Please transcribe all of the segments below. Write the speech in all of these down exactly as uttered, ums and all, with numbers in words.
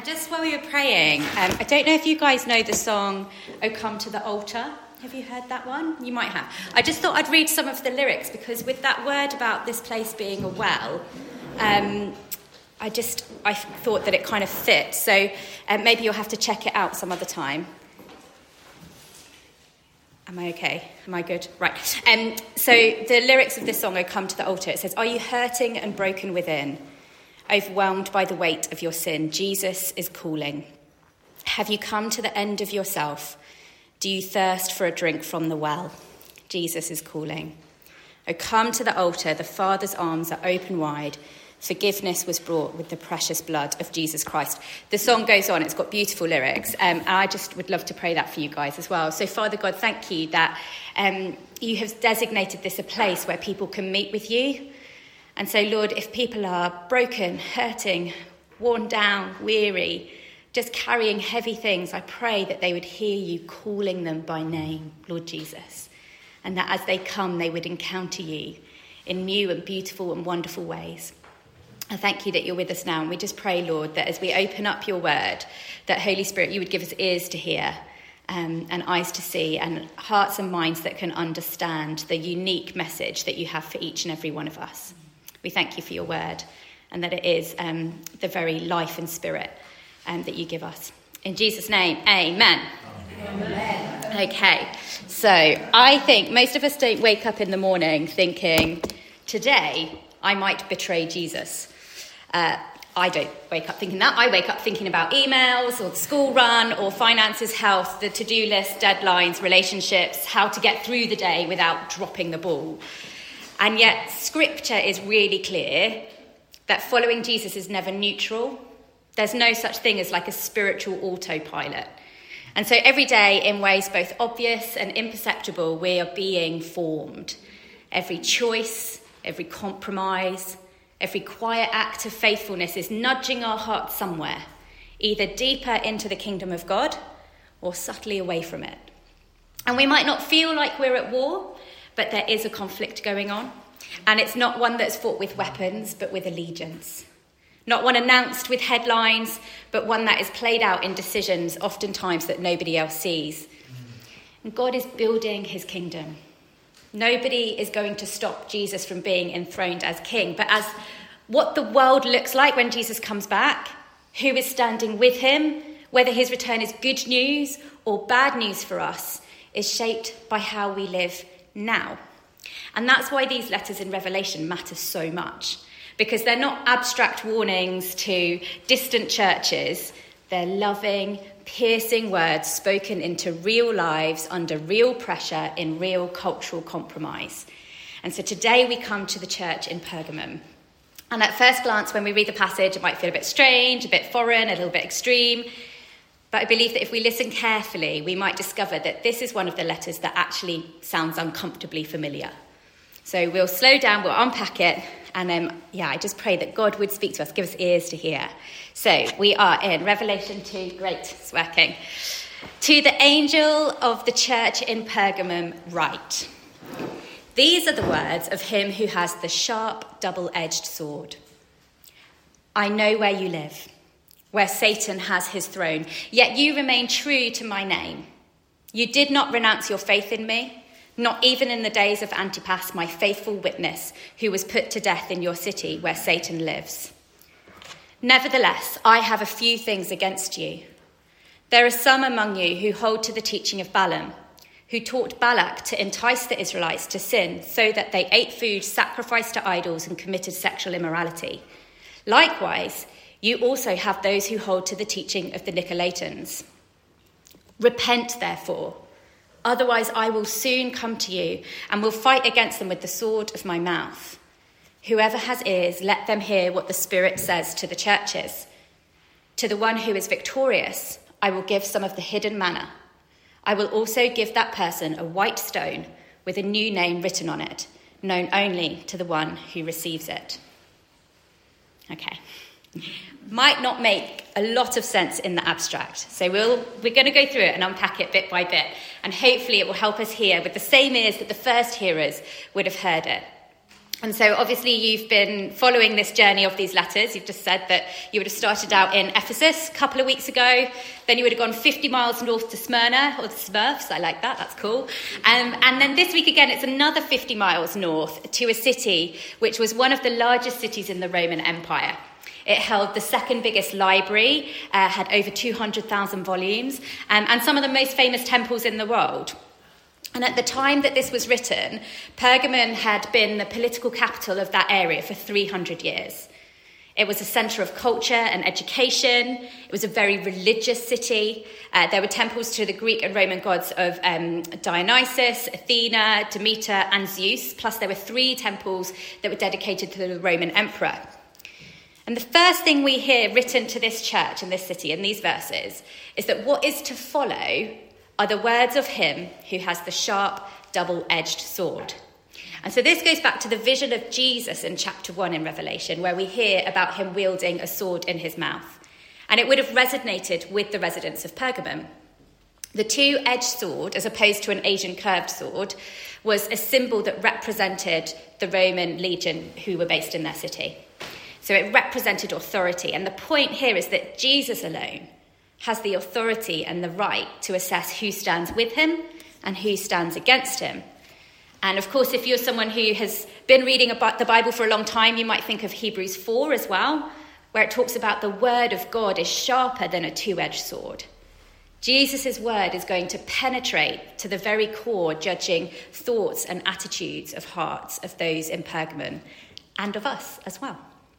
And just while we were praying, um, I don't know if you guys know the song, "Oh Come to the Altar." Have you heard that one? You might have. I just thought I'd read some of the lyrics, because with that word about this place being a well, um, I just I thought that it kind of fit. So um, maybe you'll have to check it out some other time. Am I okay? Am I good? Right. Um, so the lyrics of this song, "Oh Come to the Altar," it says, "Are you hurting and broken within? Overwhelmed by the weight of your sin, Jesus is calling. Have you come to the end of yourself? Do you thirst for a drink from the well? Jesus is calling. Oh, come to the altar, the Father's arms are open wide. Forgiveness was brought with the precious blood of Jesus Christ." The song goes on, it's got beautiful lyrics, um, and I just would love to pray that for you guys as well. So, Father God, thank you that um, you have designated this a place where people can meet with you. And so, Lord, if people are broken, hurting, worn down, weary, just carrying heavy things, I pray that they would hear you calling them by name, Lord Jesus, and that as they come, they would encounter you in new and beautiful and wonderful ways. I thank you that you're with us now, and we just pray, Lord, that as we open up your word, that Holy Spirit, you would give us ears to hear um, and eyes to see and hearts and minds that can understand the unique message that you have for each and every one of us. We thank you for your word, and that it is um, the very life and spirit um, that you give us. In Jesus' name, amen. Amen. Okay, so I think most of us don't wake up in the morning thinking, today I might betray Jesus. Uh, I don't wake up thinking that. I wake up thinking about emails or the school run or finances, health, the to-do list, deadlines, relationships, how to get through the day without dropping the ball. And yet Scripture is really clear that following Jesus is never neutral. There's no such thing as like a spiritual autopilot. And so every day, in ways both obvious and imperceptible, we are being formed. Every choice, every compromise, every quiet act of faithfulness is nudging our hearts somewhere, either deeper into the kingdom of God or subtly away from it. And we might not feel like we're at war, but there is a conflict going on. And it's not one that's fought with weapons, but with allegiance. Not one announced with headlines, but one that is played out in decisions, oftentimes that nobody else sees. And God is building his kingdom. Nobody is going to stop Jesus from being enthroned as king. But as what the world looks like when Jesus comes back, who is standing with him, whether his return is good news or bad news for us, is shaped by how we live now. And that's why these letters in Revelation matter so much, because they're not abstract warnings to distant churches. They're loving, piercing words spoken into real lives under real pressure in real cultural compromise. And so today we come to the church in Pergamum. And at first glance, when we read the passage, it might feel a bit strange, a bit foreign, a little bit extreme. But I believe that if we listen carefully, we might discover that this is one of the letters that actually sounds uncomfortably familiar. So we'll slow down, we'll unpack it, and um, yeah, I just pray that God would speak to us, give us ears to hear. So we are in Revelation two. Great, it's working. To the angel of the church in Pergamum write, "These are the words of him who has the sharp, double-edged sword. I know where you live, where Satan has his throne, yet you remain true to my name. You did not renounce your faith in me, not even in the days of Antipas, my faithful witness, who was put to death in your city where Satan lives. Nevertheless, I have a few things against you. There are some among you who hold to the teaching of Balaam, who taught Balak to entice the Israelites to sin so that they ate food sacrificed to idols and committed sexual immorality. Likewise, you also have those who hold to the teaching of the Nicolaitans. Repent, therefore, otherwise I will soon come to you and will fight against them with the sword of my mouth. Whoever has ears, let them hear what the Spirit says to the churches. To the one who is victorious, I will give some of the hidden manna. I will also give that person a white stone with a new name written on it, known only to the one who receives it." Okay. Might not make a lot of sense in the abstract. So we'll, we're going to go through it and unpack it bit by bit. And hopefully it will help us hear with the same ears that the first hearers would have heard it. And so obviously you've been following this journey of these letters. You've just said that you would have started out in Ephesus a couple of weeks ago. Then you would have gone fifty miles north to Smyrna, or the Smurfs. I like that. That's cool. Um, and then this week again, it's another fifty miles north to a city which was one of the largest cities in the Roman Empire. It held the second biggest library, uh, had over two hundred thousand volumes, um, and some of the most famous temples in the world. And at the time that this was written, Pergamon had been the political capital of that area for three hundred years. It was a centre of culture and education. It was a very religious city. Uh, there were temples to the Greek and Roman gods of um, Dionysus, Athena, Demeter, and Zeus. Plus there were three temples that were dedicated to the Roman emperor. And the first thing we hear written to this church in this city in these verses is that what is to follow are the words of him who has the sharp, double-edged sword. And so this goes back to the vision of Jesus in chapter one in Revelation, where we hear about him wielding a sword in his mouth. And it would have resonated with the residents of Pergamum. The two-edged sword, as opposed to an Asian curved sword, was a symbol that represented the Roman legion who were based in their city. So it represented authority. And the point here is that Jesus alone has the authority and the right to assess who stands with him and who stands against him. And of course, if you're someone who has been reading about the Bible for a long time, you might think of Hebrews four as well, where it talks about the word of God is sharper than a two-edged sword. Jesus' word is going to penetrate to the very core, judging thoughts and attitudes of hearts of those in Pergamon and of us as well.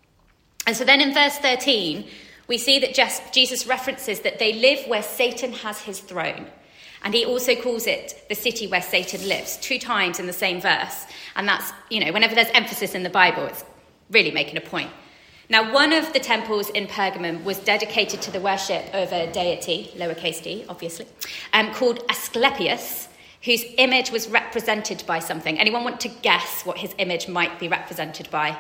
And so then in verse thirteen, we see that Jesus references that they live where Satan has his throne. And he also calls it the city where Satan lives, two times in the same verse. And that's, you know, whenever there's emphasis in the Bible, it's really making a point. Now, one of the temples in Pergamum was dedicated to the worship of a deity, lowercase d, obviously, um, called Asclepius, whose image was represented by something. Anyone want to guess what his image might be represented by?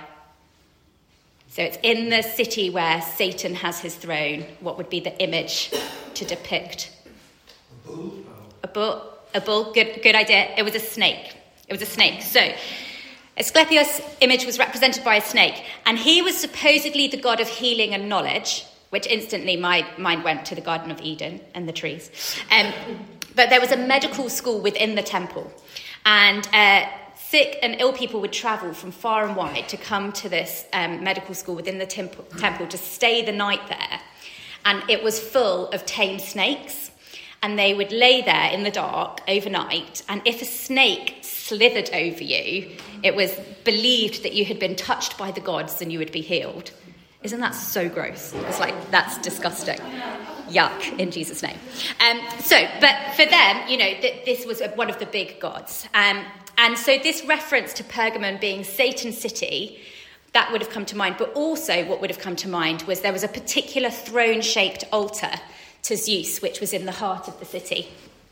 So it's in the city where Satan has his throne. What would be the image to depict? A bull. A bull. A bull. Good, good idea. It was a snake. It was a snake. So Asclepius' image was represented by a snake, and he was supposedly the god of healing and knowledge, which instantly my mind went to the Garden of Eden and the trees. Um, but there was a medical school within the temple, and uh, sick and ill people would travel from far and wide to come to this um, medical school within the temple, temple to stay the night there. And it was full of tame snakes, and they would lay there in the dark overnight. And if a snake slithered over you, it was believed that you had been touched by the gods and you would be healed. Isn't that so gross? It's like, that's disgusting. Yuck, in Jesus' name. Um, so, but for them, you know, th- this was one of the big gods. Um, and so this reference to Pergamon being Satan's city, that would have come to mind. But also what would have come to mind was there was a particular throne-shaped altar to Zeus, which was in the heart of the city.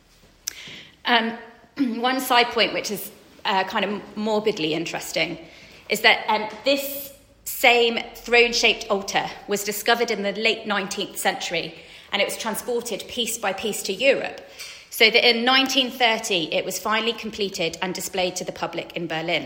Um, one side point, which is uh, kind of morbidly interesting, is that um, this same throne-shaped altar was discovered in the late nineteenth century, and it was transported piece by piece to Europe, so that in nineteen thirty it was finally completed and displayed to the public in Berlin.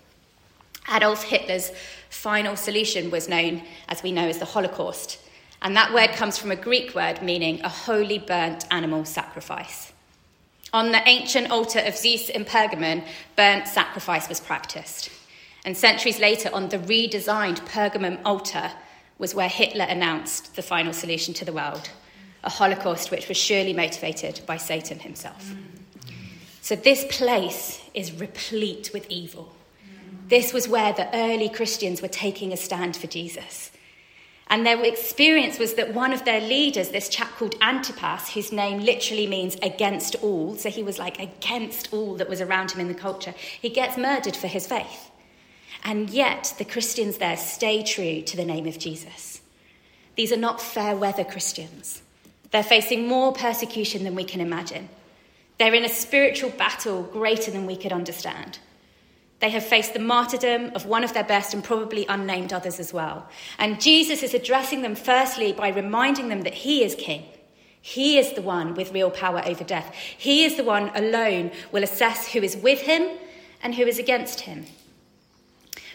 Adolf Hitler's final solution was known, as we know, as the Holocaust, and that word comes from a Greek word meaning a holy burnt animal sacrifice. On the ancient altar of Zeus in Pergamon, burnt sacrifice was practiced. And centuries later, on the redesigned Pergamon altar, was where Hitler announced the final solution to the world, a Holocaust which was surely motivated by Satan himself. So this place is replete with evil. This was where the early Christians were taking a stand for Jesus. And their experience was that one of their leaders, this chap called Antipas, whose name literally means against all, so he was like against all that was around him in the culture, he gets murdered for his faith. And yet the Christians there stay true to the name of Jesus. These are not fair weather Christians. They're facing more persecution than we can imagine. They're in a spiritual battle greater than we could understand. They have faced the martyrdom of one of their best and probably unnamed others as well. And Jesus is addressing them firstly by reminding them that he is king. He is the one with real power over death. He is the one alone will assess who is with him and who is against him.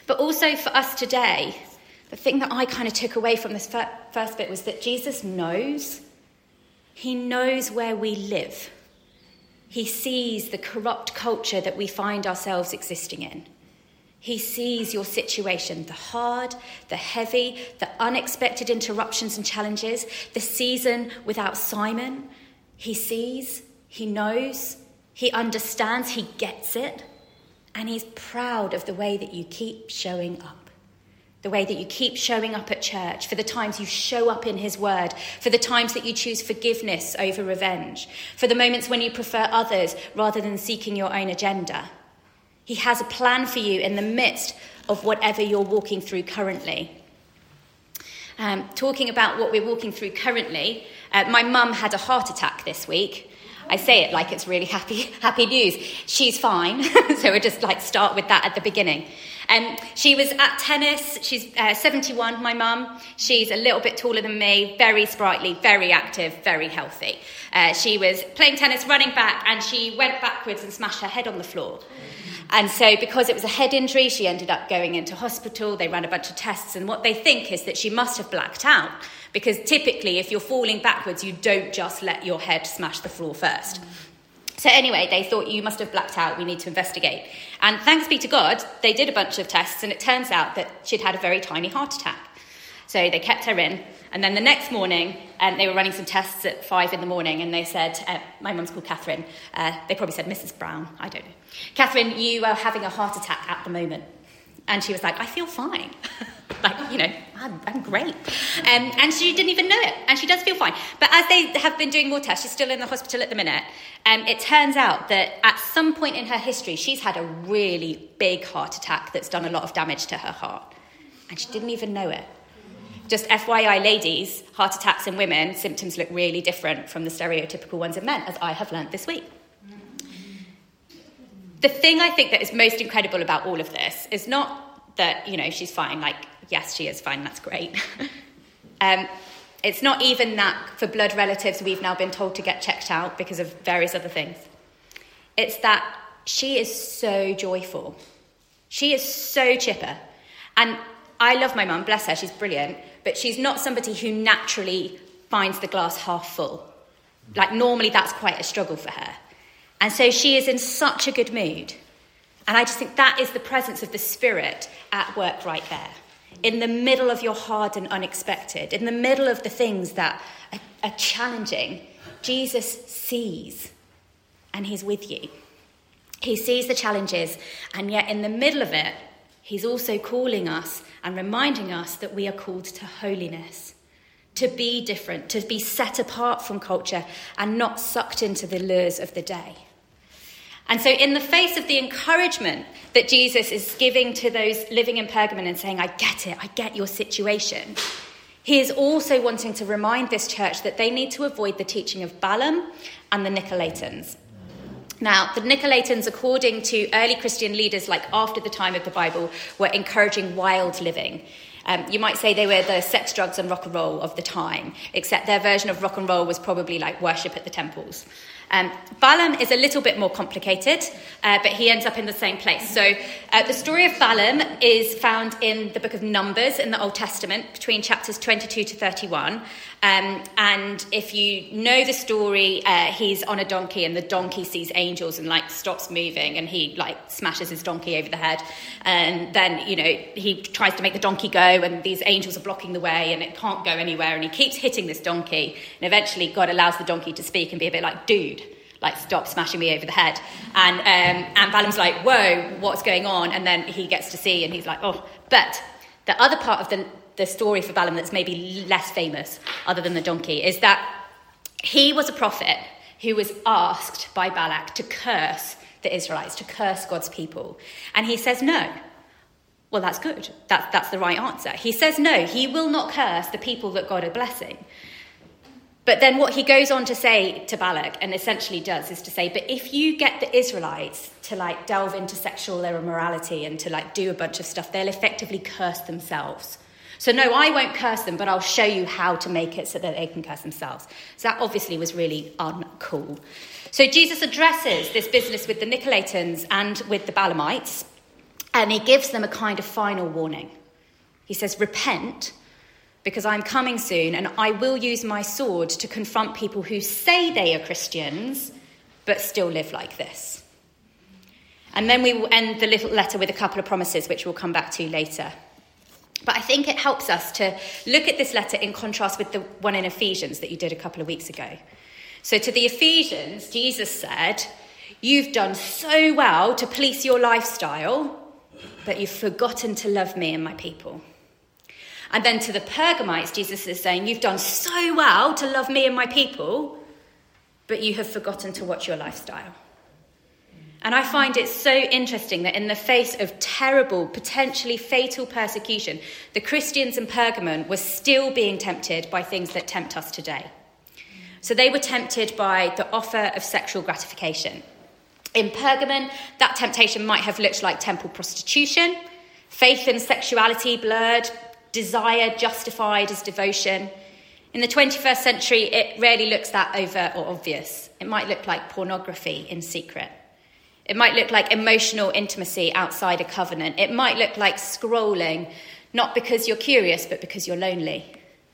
But also for us today, the thing that I kind of took away from this first bit was that Jesus knows. He knows where we live. He sees the corrupt culture that we find ourselves existing in. He sees your situation, the hard, the heavy, the unexpected interruptions and challenges, the season without Simon. He sees, he knows, he understands, he gets it. And he's proud of the way that you keep showing up. The way that you keep showing up at church, for the times you show up in his word, for the times that you choose forgiveness over revenge, for the moments when you prefer others rather than seeking your own agenda. He has a plan for you in the midst of whatever you're walking through currently. Um, talking about what we're walking through currently, uh, my mum had a heart attack this week. I say it like it's really happy, happy news. She's fine. So we'll just like start with that at the beginning. Um, she was at tennis. She's uh, seventy-one, my mum. She's a little bit taller than me, very sprightly, very active, very healthy. Uh, she was playing tennis, running back, and she went backwards and smashed her head on the floor. And so because it was a head injury, she ended up going into hospital. They ran a bunch of tests, and what they think is that she must have blacked out, because typically if you're falling backwards, you don't just let your head smash the floor first. So anyway, they thought, you must have blacked out, we need to investigate. And thanks be to God, they did a bunch of tests, and it turns out that she'd had a very tiny heart attack. So they kept her in, and then the next morning, um, they were running some tests at five in the morning, and they said, uh, my mum's called Catherine, uh, they probably said Missus Brown, I don't know. Catherine, you are having a heart attack at the moment. And she was like, I feel fine. like, you know, I'm, I'm great. Um, and she didn't even know it. And she does feel fine. But as they have been doing more tests, she's still in the hospital at the minute. Um, it turns out that at some point in her history, she's had a really big heart attack that's done a lot of damage to her heart. And she didn't even know it. Just F Y I, ladies, heart attacks in women, symptoms look really different from the stereotypical ones in men, as I have learnt this week. The thing I think that is most incredible about all of this is not that, you know, she's fine. Like, yes, she is fine. That's great. um, it's not even that for blood relatives we've now been told to get checked out because of various other things. It's that she is so joyful. She is so chipper. And I love my mum, bless her, she's brilliant. But she's not somebody who naturally finds the glass half full. Like, normally that's quite a struggle for her. And so she is in such a good mood. And I just think that is the presence of the Spirit at work right there. In the middle of your hard and unexpected, in the middle of the things that are, are challenging, Jesus sees and he's with you. He sees the challenges, and yet in the middle of it, he's also calling us and reminding us that we are called to holiness, to be different, to be set apart from culture and not sucked into the lures of the day. And so in the face of the encouragement that Jesus is giving to those living in Pergamon and saying, I get it, I get your situation, he is also wanting to remind this church that they need to avoid the teaching of Balaam and the Nicolaitans. Now, the Nicolaitans, according to early Christian leaders, like after the time of the Bible, were encouraging wild living. Um, you might say they were the sex, drugs and rock and roll of the time, except their version of rock and roll was probably like worship at the temples. Um, Balaam is a little bit more complicated, uh, but he ends up in the same place. So uh, the story of Balaam is found in the book of Numbers in the Old Testament, between chapters twenty-two to thirty-one. Um, and if you know the story, uh, he's on a donkey and the donkey sees angels and like stops moving, and he like smashes his donkey over the head. And then, you know, he tries to make the donkey go, and these angels are blocking the way and it can't go anywhere. And he keeps hitting this donkey. And eventually God allows the donkey to speak and be a bit like, dude, like, stop smashing me over the head. And um, and Balaam's like, whoa, what's going on? And then he gets to see and he's like, oh. But the other part of the, the story for Balaam that's maybe less famous, other than the donkey, is that he was a prophet who was asked by Balak to curse the Israelites, to curse God's people. And he says no. Well, that's good. That's, that's the right answer. He says no, he will not curse the people that God are blessing. But then what he goes on to say to Balak, and essentially does, is to say, but if you get the Israelites to like delve into sexual immorality and to like do a bunch of stuff, they'll effectively curse themselves. So no, I won't curse them, but I'll show you how to make it so that they can curse themselves. So that obviously was really uncool. So Jesus addresses this business with the Nicolaitans and with the Balaamites. And he gives them a kind of final warning. He says, repent, because I'm coming soon, and I will use my sword to confront people who say they are Christians, but still live like this. And then we will end the little letter with a couple of promises, which we'll come back to later. But I think it helps us to look at this letter in contrast with the one in Ephesians that you did a couple of weeks ago. So to the Ephesians, Jesus said, you've done so well to police your lifestyle, but you've forgotten to love me and my people. And then to the Pergamites, Jesus is saying, you've done so well to love me and my people, but you have forgotten to watch your lifestyle. And I find it so interesting that in the face of terrible, potentially fatal persecution, the Christians in Pergamon were still being tempted by things that tempt us today. So they were tempted by the offer of sexual gratification. In Pergamon, that temptation might have looked like temple prostitution, faith and sexuality blurred, desire justified as devotion. In the twenty-first century, it rarely looks that overt or obvious. It might look like pornography in secret. It might look like emotional intimacy outside a covenant. It might look like scrolling, not because you're curious, but because you're lonely.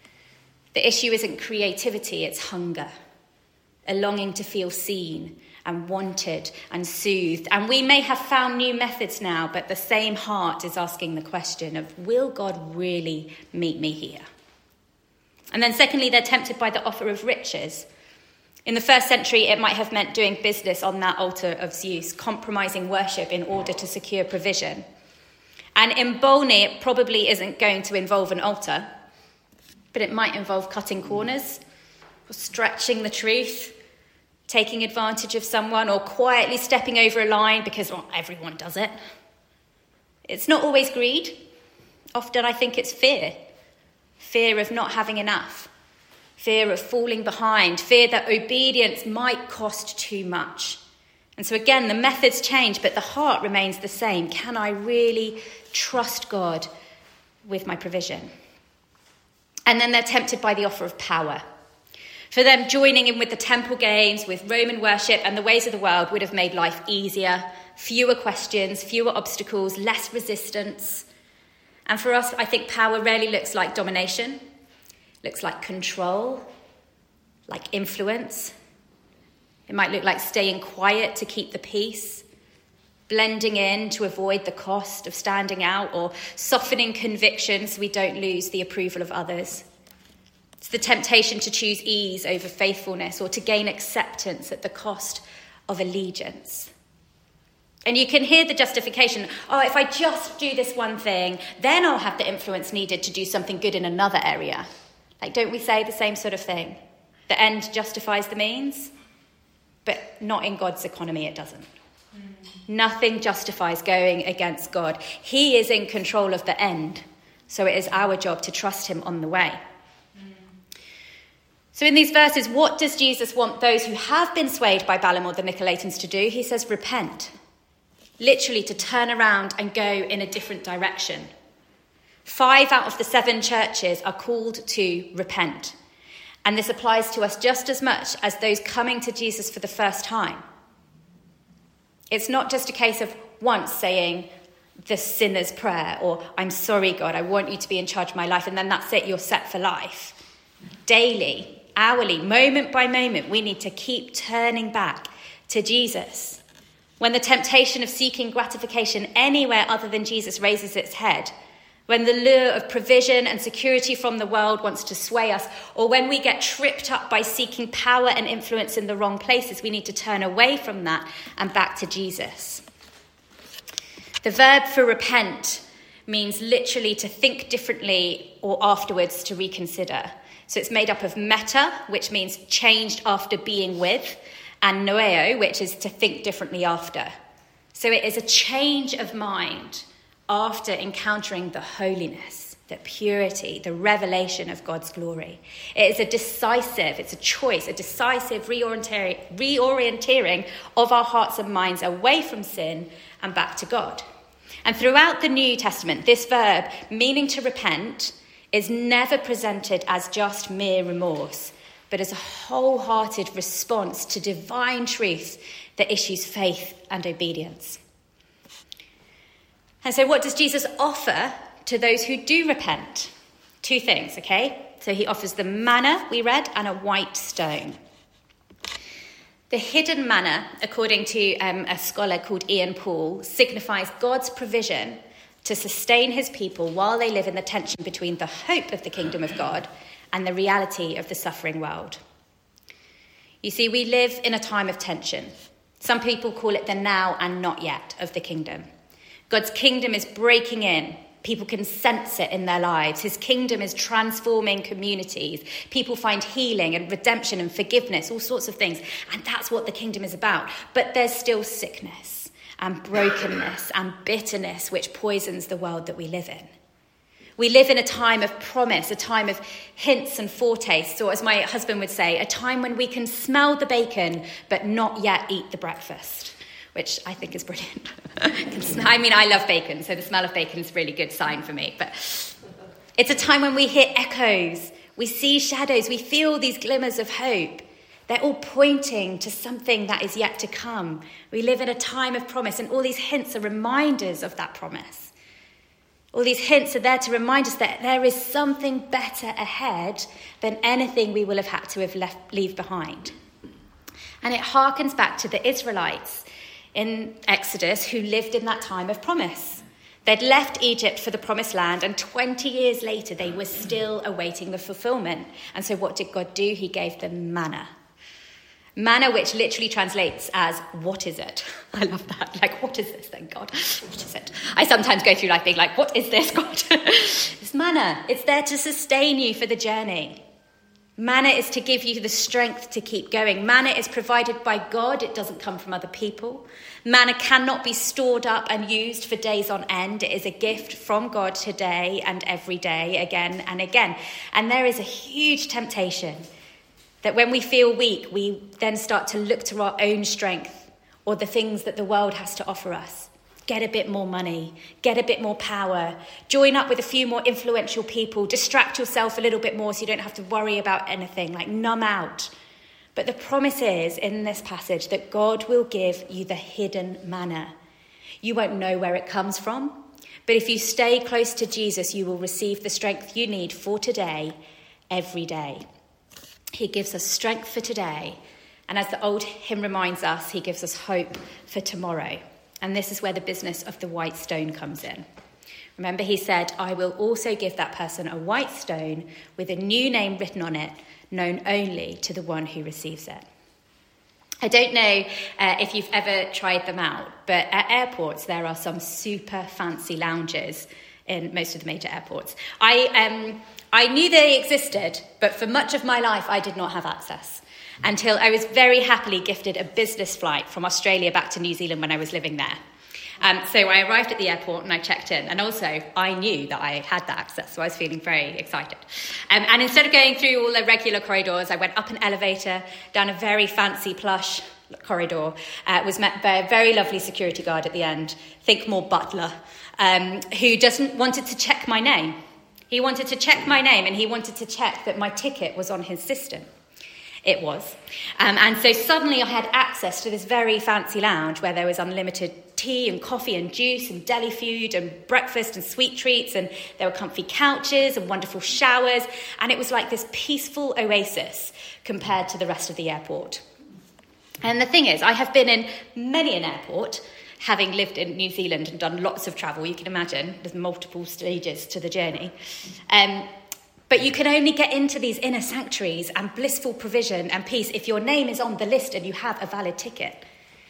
The issue isn't creativity, it's hunger, a longing to feel seen and wanted and soothed. And we may have found new methods now, but the same heart is asking the question of, will God really meet me here? And then secondly, they're tempted by the offer of riches. In the first century, it might have meant doing business on that altar of Zeus, compromising worship in order to secure provision. And in Bolney, it probably isn't going to involve an altar, but it might involve cutting corners, or stretching the truth, taking advantage of someone, or quietly stepping over a line because, well, everyone does it. It's not always greed. Often I think it's fear. Fear of not having enough. Fear of falling behind. Fear that obedience might cost too much. And so again, the methods change, but the heart remains the same. Can I really trust God with my provision? And then they're tempted by the offer of power. For them, joining in with the temple games, with Roman worship and the ways of the world would have made life easier, fewer questions, fewer obstacles, less resistance. And for us, I think power rarely looks like domination, looks like control, like influence. It might look like staying quiet to keep the peace, blending in to avoid the cost of standing out, or softening conviction so we don't lose the approval of others. It's the temptation to choose ease over faithfulness, or to gain acceptance at the cost of allegiance. And you can hear the justification, oh, if I just do this one thing, then I'll have the influence needed to do something good in another area. Like, don't we say the same sort of thing? The end justifies the means, but not in God's economy, it doesn't. Mm. Nothing justifies going against God. He is in control of the end, so it is our job to trust him on the way. So in these verses, what does Jesus want those who have been swayed by Balaam or the Nicolaitans to do? He says, repent. Literally to turn around and go in a different direction. Five out of the seven churches are called to repent. And this applies to us just as much as those coming to Jesus for the first time. It's not just a case of once saying the sinner's prayer, or I'm sorry, God, I want you to be in charge of my life, and then that's it, you're set for life. Daily, hourly, moment by moment, we need to keep turning back to Jesus. When the temptation of seeking gratification anywhere other than Jesus raises its head, when the lure of provision and security from the world wants to sway us, or when we get tripped up by seeking power and influence in the wrong places, we need to turn away from that and back to Jesus. The verb for repent means literally to think differently, or afterwards to reconsider. So it's made up of meta, which means changed after being with, and noeo, which is to think differently after. So it is a change of mind after encountering the holiness, the purity, the revelation of God's glory. It is a decisive, it's a choice, a decisive reorienteering, reorienteering of our hearts and minds away from sin and back to God. And throughout the New Testament, this verb, meaning to repent, is never presented as just mere remorse, but as a wholehearted response to divine truth that issues faith and obedience. And so what does Jesus offer to those who do repent? Two things, okay? So he offers the manna, we read, and a white stone. The hidden manna, according to um, a scholar called Ian Paul, signifies God's provision to sustain his people while they live in the tension between the hope of the kingdom of God and the reality of the suffering world. You see, we live in a time of tension. Some people call it the now and not yet of the kingdom. God's kingdom is breaking in. People can sense it in their lives. His kingdom is transforming communities. People find healing and redemption and forgiveness, all sorts of things. And that's what the kingdom is about. But there's still sickness and brokenness and bitterness, which poisons the world that we live in. We live in a time of promise, a time of hints and foretastes, or as my husband would say, a time when we can smell the bacon, but not yet eat the breakfast, which I think is brilliant. I mean, I love bacon, so the smell of bacon is a really good sign for me. But it's a time when we hear echoes, we see shadows, we feel these glimmers of hope. They're all pointing to something that is yet to come. We live in a time of promise, and all these hints are reminders of that promise. All these hints are there to remind us that there is something better ahead than anything we will have had to have left leave behind. And it harkens back to the Israelites in Exodus who lived in that time of promise. They'd left Egypt for the promised land, and twenty years later they were still awaiting the fulfillment. And so what did God do? He gave them manna. Manna, which literally translates as, what is it? I love that. Like, what is this then, God? What is it? I sometimes go through life being like, what is this, God? It's manna. It's there to sustain you for the journey. Manna is to give you the strength to keep going. Manna is provided by God. It doesn't come from other people. Manna cannot be stored up and used for days on end. It is a gift from God today and every day, again and again. And there is a huge temptation that when we feel weak, we then start to look to our own strength or the things that the world has to offer us. Get a bit more money, get a bit more power, join up with a few more influential people, distract yourself a little bit more so you don't have to worry about anything, like numb out. But the promise is in this passage that God will give you the hidden manna. You won't know where it comes from, but if you stay close to Jesus, you will receive the strength you need for today, every day. He gives us strength for today. And as the old hymn reminds us, he gives us hope for tomorrow. And this is where the business of the white stone comes in. Remember, he said, I will also give that person a white stone with a new name written on it, known only to the one who receives it. I don't know uh, if you've ever tried them out, but at airports, there are some super fancy lounges in most of the major airports. I um, I knew they existed, but for much of my life, I did not have access until I was very happily gifted a business flight from Australia back to New Zealand when I was living there. Um, so I arrived at the airport and I checked in, and also I knew that I had that access, so I was feeling very excited. Um, and instead of going through all the regular corridors, I went up an elevator, down a very fancy plush corridor, uh, was met by a very lovely security guard at the end, think more butler, um, who just wanted to check my name. He wanted to check my name, and he wanted to check that my ticket was on his system. It was. Um, and so suddenly I had access to this very fancy lounge where there was unlimited tea and coffee and juice and deli food and breakfast and sweet treats, and there were comfy couches and wonderful showers, and it was like this peaceful oasis compared to the rest of the airport. And the thing is, I have been in many an airport, having lived in New Zealand and done lots of travel. You can imagine there's multiple stages to the journey. Um, But you can only get into these inner sanctuaries and blissful provision and peace if your name is on the list and you have a valid ticket.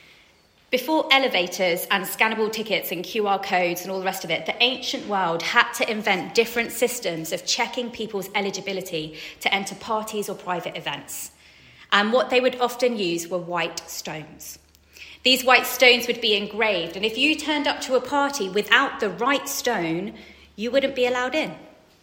Before elevators and scannable tickets and Q R codes and all the rest of it, the ancient world had to invent different systems of checking people's eligibility to enter parties or private events. And what they would often use were white stones. These white stones would be engraved, and if you turned up to a party without the right stone, you wouldn't be allowed in.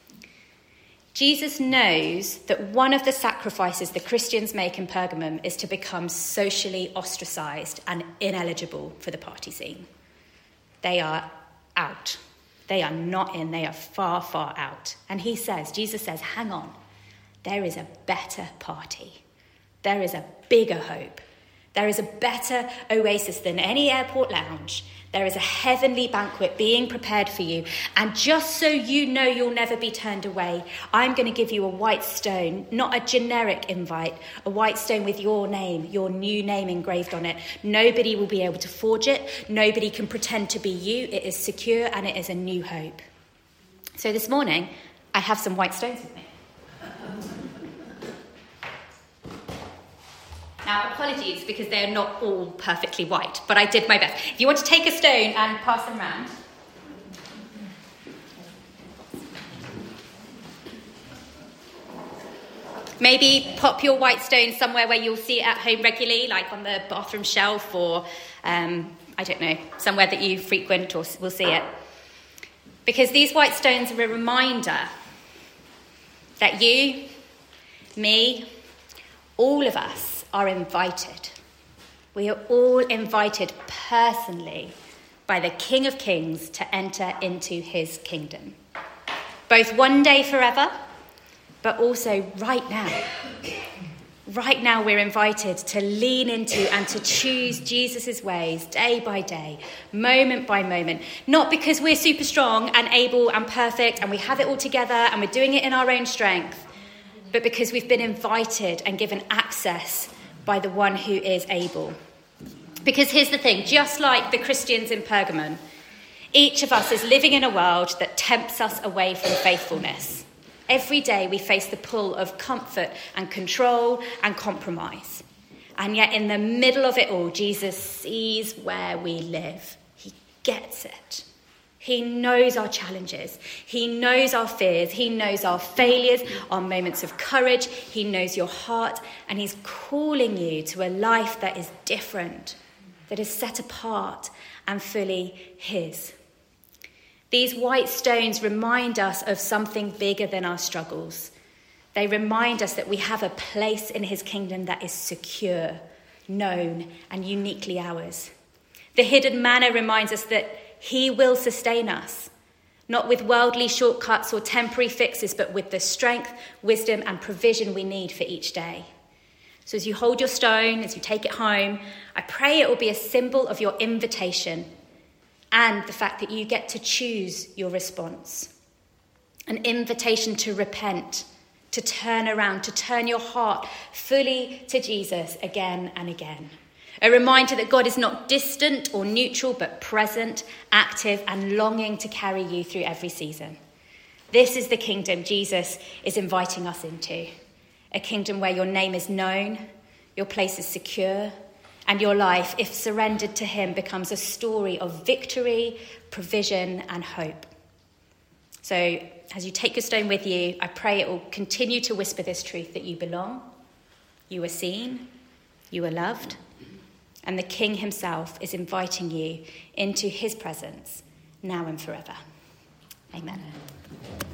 Jesus knows that one of the sacrifices the Christians make in Pergamum is to become socially ostracized and ineligible for the party scene. They are out. They are not in. They are far, far out. And he says, Jesus says, hang on, there is a better party. There is a bigger hope. There is a better oasis than any airport lounge. There is a heavenly banquet being prepared for you. And just so you know you'll never be turned away, I'm going to give you a white stone, not a generic invite, a white stone with your name, your new name engraved on it. Nobody will be able to forge it. Nobody can pretend to be you. It is secure and it is a new hope. So this morning, I have some white stones with me. Now, apologies because they're not all perfectly white, but I did my best. If you want to take a stone and pass them round. Maybe pop your white stone somewhere where you'll see it at home regularly, like on the bathroom shelf or, um, I don't know, somewhere that you frequent or will see it. Because these white stones are a reminder that you, me, all of us, are invited. We are all invited personally by the King of Kings to enter into his kingdom. Both one day forever, but also right now. Right now we're invited to lean into and to choose Jesus' ways day by day, moment by moment. Not because we're super strong and able and perfect and we have it all together and we're doing it in our own strength, but because we've been invited and given access by the one who is able. Because here's the thing, just like the Christians in Pergamon, each of us is living in a world that tempts us away from faithfulness. Every day we face the pull of comfort and control and compromise. And yet in the middle of it all, Jesus sees where we live. He gets it. He knows our challenges. He knows our fears. He knows our failures, our moments of courage. He knows your heart. And he's calling you to a life that is different, that is set apart and fully his. These white stones remind us of something bigger than our struggles. They remind us that we have a place in his kingdom that is secure, known, and uniquely ours. The hidden manna reminds us that he will sustain us, not with worldly shortcuts or temporary fixes, but with the strength, wisdom, and provision we need for each day. So as you hold your stone, as you take it home, I pray it will be a symbol of your invitation and the fact that you get to choose your response. An invitation to repent, to turn around, to turn your heart fully to Jesus again and again. A reminder that God is not distant or neutral, but present, active, and longing to carry you through every season. This is the kingdom Jesus is inviting us into. A kingdom where your name is known, your place is secure, and your life, if surrendered to him, becomes a story of victory, provision, and hope. So as you take your stone with you, I pray it will continue to whisper this truth that you belong, you are seen, you are loved, and the King himself is inviting you into his presence now and forever. Amen.